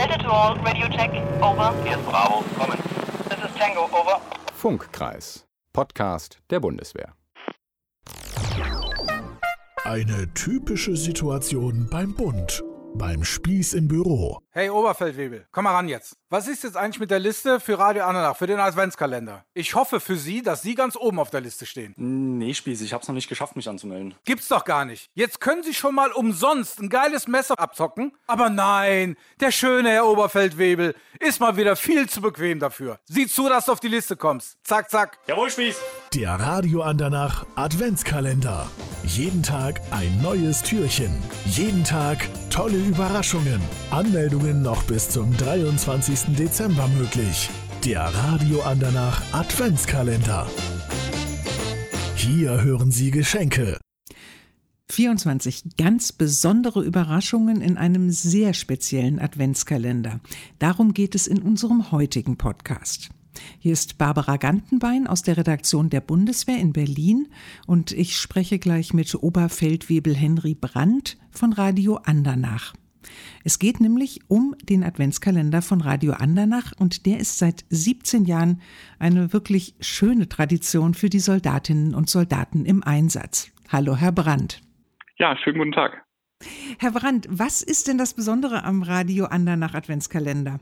Delta to all, Radio check, over. Hier ist Bravo, kommen. This is Tango, over. Funkkreis, Podcast der Bundeswehr. Eine typische Situation beim Bund. Beim Spieß im Büro. Hey Oberfeldwebel, komm mal ran jetzt. Was ist jetzt eigentlich mit der Liste für Radio Andernach, für den Adventskalender? Ich hoffe für Sie, dass Sie ganz oben auf der Liste stehen. Nee, Spieß, ich hab's noch nicht geschafft, mich anzumelden. Gibt's doch gar nicht. Jetzt können Sie schon mal umsonst ein geiles Messer abzocken. Aber nein, der schöne Herr Oberfeldwebel ist mal wieder viel zu bequem dafür. Sieh zu, dass du auf die Liste kommst. Zack, zack. Jawohl, Spieß. Der Radio Andernach Adventskalender. Jeden Tag ein neues Türchen. Jeden Tag tolle Überraschungen. Anmeldungen noch bis zum 23. Dezember möglich. Der Radio Andernach Adventskalender. Hier hören Sie Geschenke. 24 ganz besondere Überraschungen in einem sehr speziellen Adventskalender. Darum geht es in unserem heutigen Podcast. Hier ist Barbara Gantenbein aus der Redaktion der Bundeswehr in Berlin und ich spreche gleich mit Oberfeldwebel Henry Brandt von Radio Andernach. Es geht nämlich um den Adventskalender von Radio Andernach und der ist seit 17 Jahren eine wirklich schöne Tradition für die Soldatinnen und Soldaten im Einsatz. Hallo, Herr Brandt. Ja, schönen guten Tag. Herr Brandt, was ist denn das Besondere am Radio Andernach Adventskalender?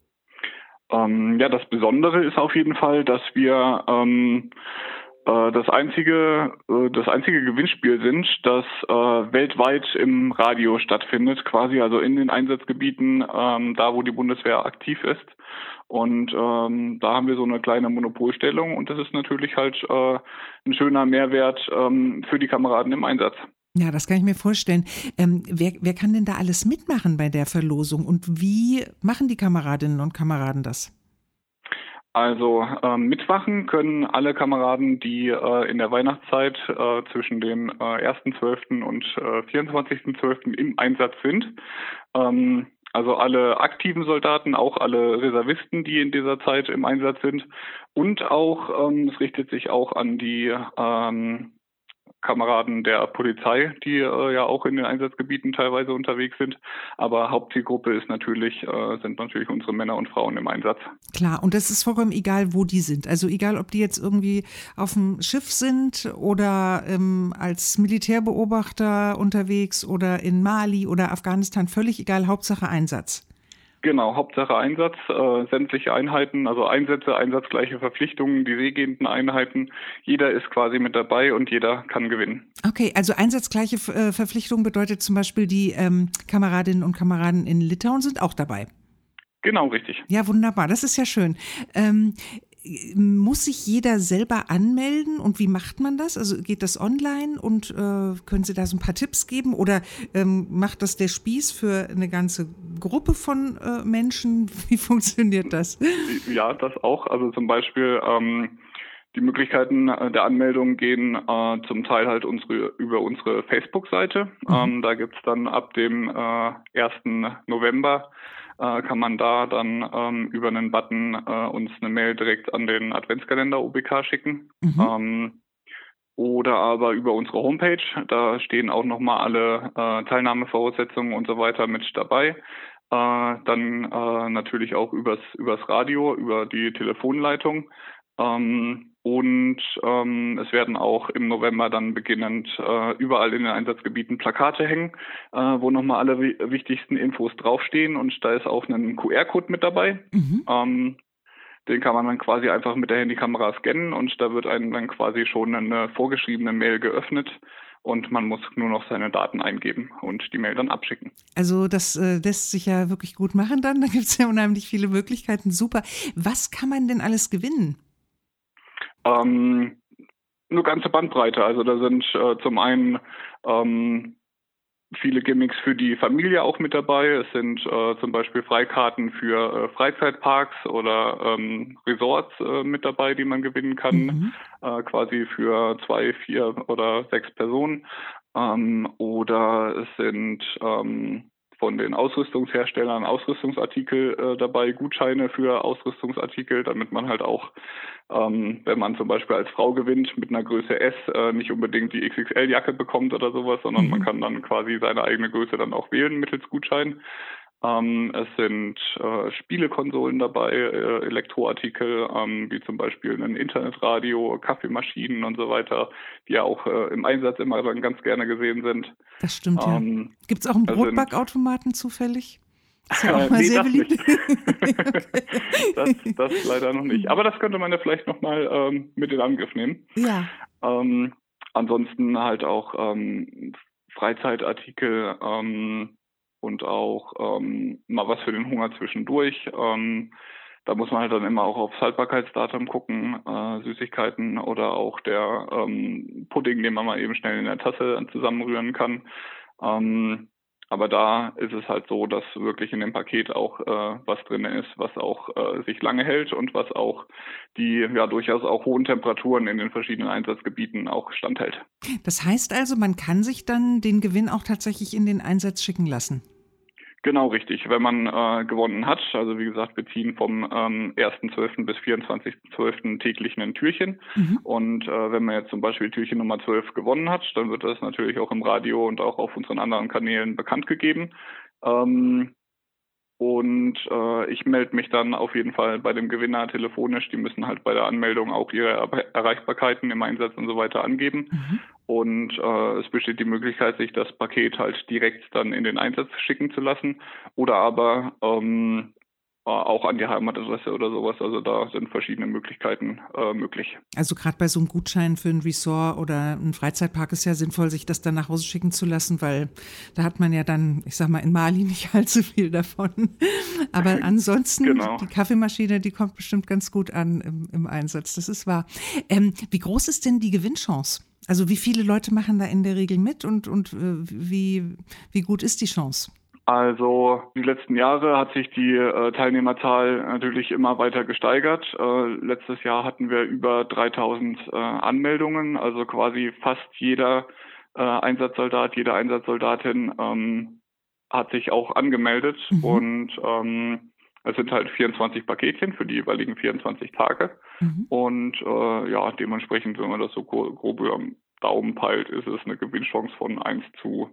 Ja, das Besondere ist auf jeden Fall, dass wir das einzige Gewinnspiel sind, das weltweit im Radio stattfindet, quasi also in den Einsatzgebieten, da wo die Bundeswehr aktiv ist. Und da haben wir so eine kleine Monopolstellung und das ist natürlich halt ein schöner Mehrwert für die Kameraden im Einsatz. Ja, das kann ich mir vorstellen. Wer kann denn da alles mitmachen bei der Verlosung und wie machen die Kameradinnen und Kameraden das? Also mitmachen können alle Kameraden, die in der Weihnachtszeit zwischen dem 1.12. und 24.12. im Einsatz sind. Also alle aktiven Soldaten, auch alle Reservisten, die in dieser Zeit im Einsatz sind. Und auch, es richtet sich auch an die Kameraden der Polizei, die ja auch in den Einsatzgebieten teilweise unterwegs sind. Aber Hauptzielgruppe sind natürlich unsere Männer und Frauen im Einsatz. Klar, und das ist vollkommen egal, wo die sind. Also egal, ob die jetzt irgendwie auf dem Schiff sind oder als Militärbeobachter unterwegs oder in Mali oder Afghanistan, völlig egal, Hauptsache Einsatz. Genau, Hauptsache Einsatz, sämtliche Einheiten, also Einsätze, einsatzgleiche Verpflichtungen, die seegehenden Einheiten. Jeder ist quasi mit dabei und jeder kann gewinnen. Okay, also einsatzgleiche Verpflichtung bedeutet zum Beispiel, die Kameradinnen und Kameraden in Litauen sind auch dabei. Genau, richtig. Ja, wunderbar, das ist ja schön. Muss sich jeder selber anmelden und wie macht man das? Also geht das online und können Sie da so ein paar Tipps geben oder macht das der Spieß für eine ganze Gruppe von Menschen? Wie funktioniert das? Ja, das auch. Also zum Beispiel die Möglichkeiten der Anmeldung gehen zum Teil halt über unsere Facebook-Seite. Da gibt's dann ab dem 1. November kann man da dann über einen Button uns eine Mail direkt an den Adventskalender OBK schicken. Oder aber über unsere Homepage. Da stehen auch nochmal alle Teilnahmevoraussetzungen und so weiter mit dabei. Dann natürlich auch übers Radio, über die Telefonleitung. Und es werden auch im November dann beginnend überall in den Einsatzgebieten Plakate hängen, wo nochmal alle wichtigsten Infos draufstehen. Und da ist auch ein QR-Code mit dabei. Den kann man dann quasi einfach mit der Handykamera scannen und da wird einem dann quasi schon eine vorgeschriebene Mail geöffnet. Und man muss nur noch seine Daten eingeben und die Mail dann abschicken. Also das lässt sich ja wirklich gut machen dann. Da gibt es ja unheimlich viele Möglichkeiten. Super. Was kann man denn alles gewinnen? Eine ganze Bandbreite. Also da sind zum einen viele Gimmicks für die Familie auch mit dabei. Es sind zum Beispiel Freikarten für Freizeitparks oder Resorts mit dabei, die man gewinnen kann, quasi für 2, 4 oder 6 Personen. Oder es sind von den Ausrüstungsherstellern Ausrüstungsartikel dabei, Gutscheine für Ausrüstungsartikel, damit man halt auch, wenn man zum Beispiel als Frau gewinnt mit einer Größe S, nicht unbedingt die XXL-Jacke bekommt oder sowas, sondern man kann dann quasi seine eigene Größe dann auch wählen mittels Gutschein. Es sind Spielekonsolen dabei, Elektroartikel, wie zum Beispiel ein Internetradio, Kaffeemaschinen und so weiter, die ja auch im Einsatz immer dann ganz gerne gesehen sind. Das stimmt, ja. Gibt es auch einen Brotbackautomaten zufällig? Ist ja auch mal sehr beliebt. das leider noch nicht. Aber das könnte man ja vielleicht nochmal mit in Angriff nehmen. Ja. Ansonsten halt auch Freizeitartikel und auch mal was für den Hunger zwischendurch. Da muss man halt dann immer auch aufs Haltbarkeitsdatum gucken, Süßigkeiten oder auch der Pudding, den man mal eben schnell in der Tasse zusammenrühren kann. Aber da ist es halt so, dass wirklich in dem Paket auch was drin ist, was auch sich lange hält und was auch die ja durchaus auch hohen Temperaturen in den verschiedenen Einsatzgebieten auch standhält. Das heißt also, man kann sich dann den Gewinn auch tatsächlich in den Einsatz schicken lassen? Genau, richtig. Wenn man gewonnen hat, also wie gesagt, wir ziehen vom 1.12. bis 24.12. täglich ein Türchen. Und wenn man jetzt zum Beispiel Türchen Nummer 12 gewonnen hat, dann wird das natürlich auch im Radio und auch auf unseren anderen Kanälen bekannt gegeben. Ich melde mich dann auf jeden Fall bei dem Gewinner telefonisch. Die müssen halt bei der Anmeldung auch ihre Erreichbarkeiten im Einsatz und so weiter angeben. Und es besteht die Möglichkeit, sich das Paket halt direkt dann in den Einsatz schicken zu lassen oder aber auch an die Heimatadresse oder sowas. Also da sind verschiedene Möglichkeiten möglich. Also gerade bei so einem Gutschein für ein Resort oder einen Freizeitpark ist ja sinnvoll, sich das dann nach Hause schicken zu lassen, weil da hat man ja dann, ich sag mal, in Mali nicht allzu viel davon. Aber ansonsten, genau. Die Kaffeemaschine, die kommt bestimmt ganz gut an im Einsatz. Das ist wahr. Wie groß ist denn die Gewinnchance? Also wie viele Leute machen da in der Regel mit und wie gut ist die Chance? Also die letzten Jahre hat sich die Teilnehmerzahl natürlich immer weiter gesteigert. Letztes Jahr hatten wir über 3000 Anmeldungen, also quasi fast jeder Einsatzsoldat, jede Einsatzsoldatin hat sich auch angemeldet und es sind halt 24 Paketchen für die jeweiligen 24 Tage und dementsprechend, wenn man das so grob am Daumen peilt, ist es eine Gewinnchance von 1 zu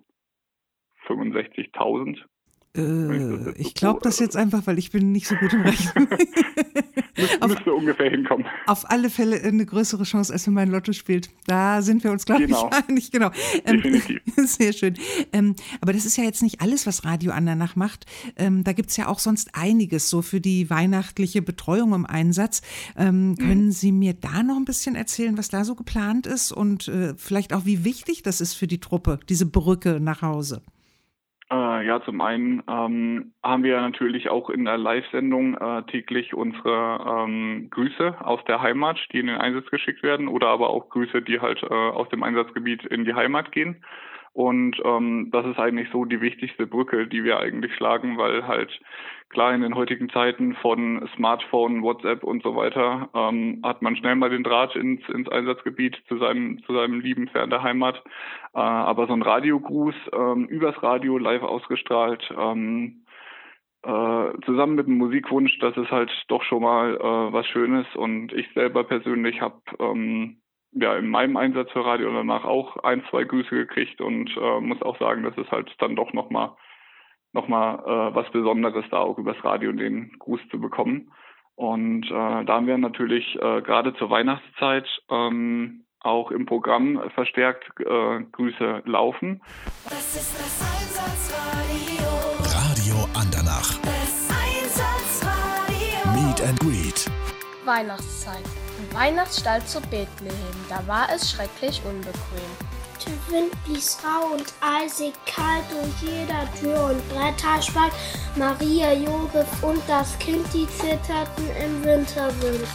65.000. Ich glaube das jetzt einfach, weil ich bin nicht so gut im Rechnen. Müsste ungefähr hinkommen. Auf alle Fälle eine größere Chance, als wenn man Lotto spielt. Da sind wir uns, glaube ich, einig. Genau. Definitiv. Sehr schön. Aber das ist ja jetzt nicht alles, was Radio Andernach macht. Da gibt es ja auch sonst einiges, so für die weihnachtliche Betreuung im Einsatz. Können Sie mir da noch ein bisschen erzählen, was da so geplant ist und vielleicht auch, wie wichtig das ist für die Truppe, diese Brücke nach Hause? Ja, zum einen haben wir natürlich auch in der Live-Sendung täglich unsere Grüße aus der Heimat, die in den Einsatz geschickt werden, oder aber auch Grüße, die halt aus dem Einsatzgebiet in die Heimat gehen. Und das ist eigentlich so die wichtigste Brücke, die wir eigentlich schlagen, weil halt klar in den heutigen Zeiten von Smartphone, WhatsApp und so weiter hat man schnell mal den Draht ins Einsatzgebiet zu seinem Lieben fern der Heimat. Aber so ein Radiogruß übers Radio live ausgestrahlt, zusammen mit dem Musikwunsch, das ist halt doch schon mal was Schönes. Und ich selber persönlich habe in meinem Einsatz für Radio danach auch 1, 2 Grüße gekriegt und muss auch sagen, das ist halt dann doch noch mal was Besonderes, da auch übers Radio den Gruß zu bekommen. Und da haben wir natürlich gerade zur Weihnachtszeit auch im Programm verstärkt Grüße laufen. Das ist das Einsatzradio. Radio Andernach. Das Einsatzradio. Meet and Greet. Weihnachtszeit. Im Weihnachtsstall zu Bethlehem, da war es schrecklich unbequem. Der Wind blies rau und eisig kalt durch jeder Tür und Bretterspalt. Maria, Josef und das Kind, die zitterten im Winterwind.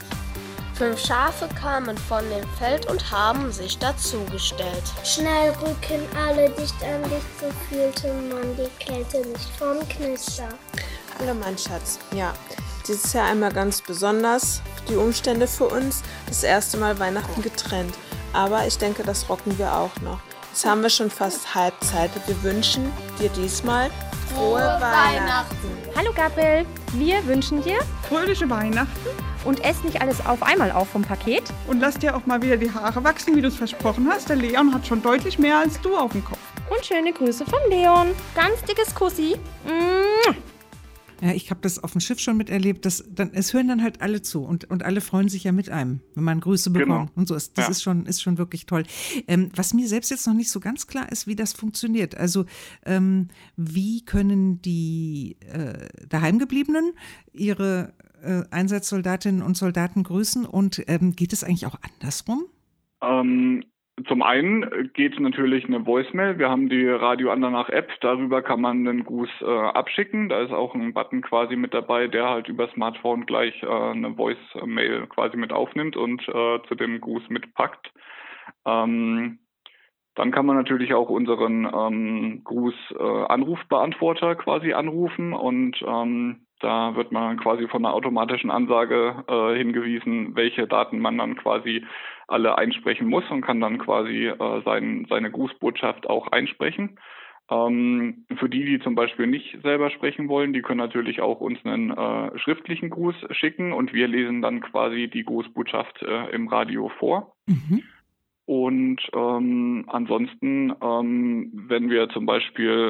5 Schafe kamen von dem Feld und haben sich dazugestellt. Schnell rücken alle dicht an dicht, so fühlte man die Kälte nicht vom Knister. Hallo mein Schatz, ja, dieses Jahr einmal ganz besonders, die Umstände für uns, das erste Mal Weihnachten getrennt. Aber ich denke, das rocken wir auch noch. Jetzt haben wir schon fast Halbzeit. Wir wünschen dir diesmal frohe Weihnachten. Hallo Gabriel, wir wünschen dir fröhliche Weihnachten. Und ess nicht alles auf einmal auf vom Paket. Und lass dir auch mal wieder die Haare wachsen, wie du es versprochen hast. Der Leon hat schon deutlich mehr als du auf dem Kopf. Und schöne Grüße von Leon. Ganz dickes Kussi. Ja, ich habe das auf dem Schiff schon miterlebt, es hören dann halt alle zu und alle freuen sich ja mit einem, wenn man Grüße bekommt. Genau. Und so das ist schon wirklich toll. Was mir selbst jetzt noch nicht so ganz klar ist, wie das funktioniert. Also wie können die Daheimgebliebenen ihre Einsatzsoldatinnen und Soldaten grüßen und geht es eigentlich auch andersrum? Zum einen geht natürlich eine Voicemail. Wir haben die Radio Andernach App. Darüber kann man einen Gruß abschicken. Da ist auch ein Button quasi mit dabei, der halt über Smartphone gleich eine Voicemail quasi mit aufnimmt und zu dem Gruß mitpackt. Dann kann man natürlich auch unseren Gruß-Anrufbeantworter quasi anrufen und da wird man quasi von einer automatischen Ansage hingewiesen, welche Daten man dann quasi alle einsprechen muss und kann dann quasi seine Grußbotschaft auch einsprechen. Für die zum Beispiel nicht selber sprechen wollen, die können natürlich auch uns einen schriftlichen Gruß schicken und wir lesen dann quasi die Grußbotschaft im Radio vor. Mhm. Und ansonsten, wenn wir zum Beispiel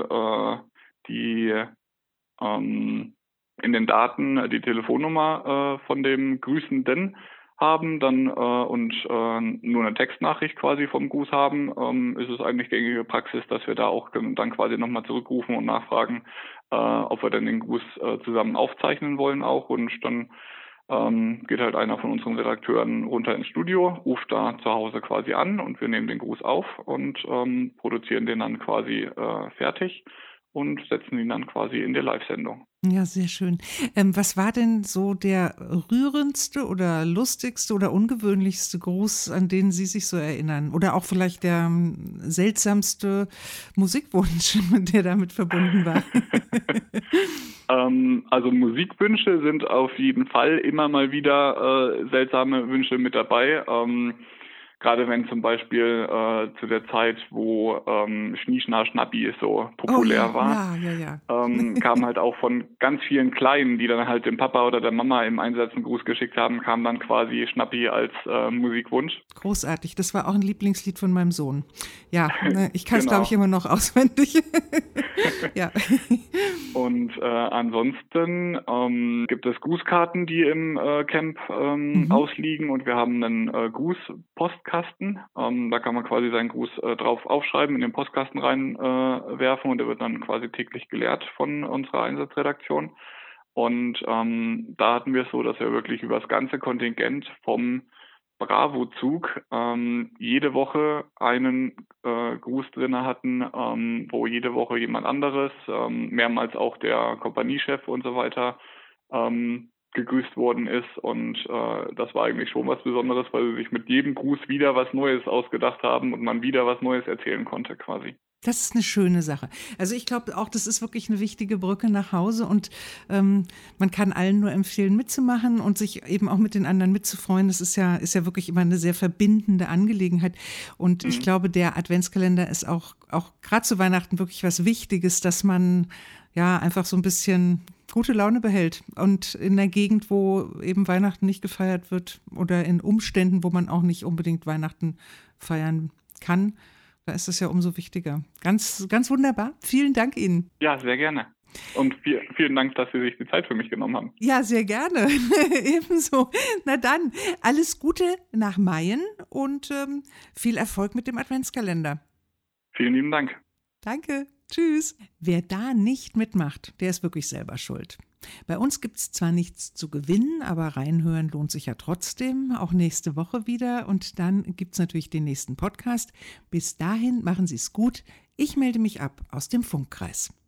in den Daten die Telefonnummer von dem Grüßenden haben dann nur eine Textnachricht quasi vom Gruß haben, ist es eigentlich gängige Praxis, dass wir da auch dann quasi nochmal zurückrufen und nachfragen, ob wir denn den Gruß zusammen aufzeichnen wollen auch. Und dann geht halt einer von unseren Redakteuren runter ins Studio, ruft da zu Hause quasi an und wir nehmen den Gruß auf und produzieren den dann quasi fertig und setzen ihn dann quasi in der Live-Sendung. Ja, sehr schön. Was war denn so der rührendste oder lustigste oder ungewöhnlichste Gruß, an den Sie sich so erinnern? Oder auch vielleicht der seltsamste Musikwunsch, der damit verbunden war? Also Musikwünsche sind auf jeden Fall immer mal wieder seltsame Wünsche mit dabei. Gerade wenn zum Beispiel zu der Zeit, wo Schnie, Schna, Schnappi so populär war, kam halt auch von ganz vielen Kleinen, die dann halt dem Papa oder der Mama im Einsatz einen Gruß geschickt haben, kam dann quasi Schnappi als Musikwunsch. Großartig, das war auch ein Lieblingslied von meinem Sohn. Ja, ich kann es, glaube ich, immer noch auswendig. Ja. Und ansonsten gibt es Grußkarten, die im Camp ausliegen und wir haben einen Grußpostkasten. Da kann man quasi seinen Gruß drauf aufschreiben, in den Postkasten reinwerfen und der wird dann quasi täglich geleert von unserer Einsatzredaktion. Und da hatten wir es so, dass wir wirklich über das ganze Kontingent vom Bravo-Zug jede Woche einen Gruß drin hatten, wo jede Woche jemand anderes, mehrmals auch der Kompaniechef und so weiter, gegrüßt worden ist und das war eigentlich schon was Besonderes, weil sie sich mit jedem Gruß wieder was Neues ausgedacht haben und man wieder was Neues erzählen konnte quasi. Das ist eine schöne Sache. Also ich glaube auch, das ist wirklich eine wichtige Brücke nach Hause und man kann allen nur empfehlen, mitzumachen und sich eben auch mit den anderen mitzufreuen. Das ist ja wirklich immer eine sehr verbindende Angelegenheit und ich glaube, der Adventskalender ist auch gerade zu Weihnachten wirklich was Wichtiges, dass man ja einfach so ein bisschen gute Laune behält und in der Gegend, wo eben Weihnachten nicht gefeiert wird oder in Umständen, wo man auch nicht unbedingt Weihnachten feiern kann, da ist es ja umso wichtiger. Ganz, ganz wunderbar. Vielen Dank Ihnen. Ja, sehr gerne. Und vielen Dank, dass Sie sich die Zeit für mich genommen haben. Ja, sehr gerne. Ebenso. Na dann, alles Gute nach Mayen und viel Erfolg mit dem Adventskalender. Vielen lieben Dank. Danke. Tschüss. Wer da nicht mitmacht, der ist wirklich selber schuld. Bei uns gibt es zwar nichts zu gewinnen, aber reinhören lohnt sich ja trotzdem, auch nächste Woche wieder. Und dann gibt es natürlich den nächsten Podcast. Bis dahin machen Sie es gut. Ich melde mich ab aus dem Funkkreis.